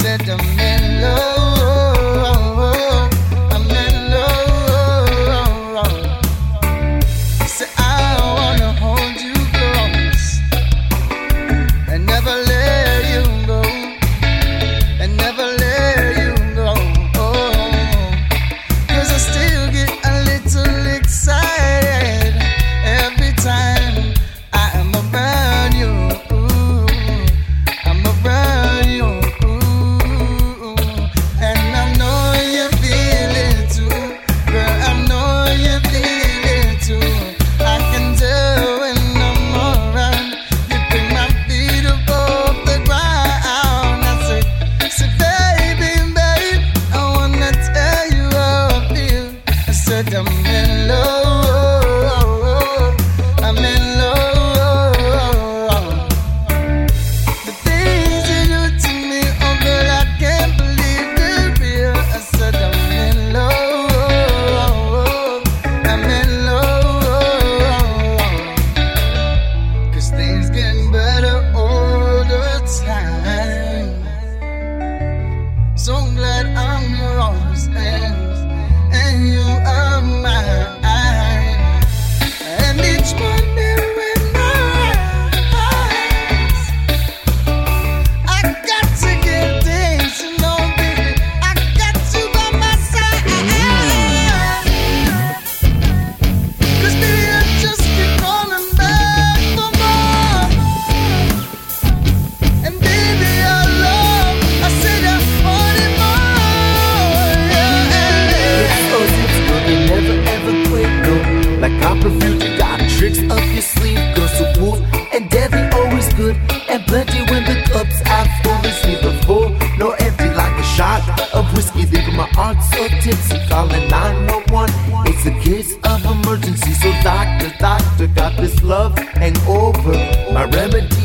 said I'm in love. I'm in love. Say I wanna hold you close and never let you go, and never let you go. Cause I still get a little excited every time I am around you. I'm around you. And I know you feel it too. Girl, I know you feel it too. I can tell when I'm around. You bring my feet above the ground. I say, baby, babe, I wanna tell you how I feel. I said I'm in love. I'm in love. The things you do to me, oh girl, I can't believe they're real. I said I'm in love. I'm in love. Cause things getting better all the time. So glad I'm yours and you are mine. And each morning when my eyes, I got to get things to know, baby. I got you by my side. Cause baby, I just keep coming back for more. And baby, I love, I said I want it more. Yeah. Oh, it's good, you never ever quit, no. Like Copperfield, you got tricks up your sleeve, girl. So Wolf and Debbie always good, and plenty when the cups are full. It's neither full nor empty, like a shot of whiskey. Leaving my heart so tipsy, calling 911. It's a case of emergency, so doctor, got this love hangover. My remedy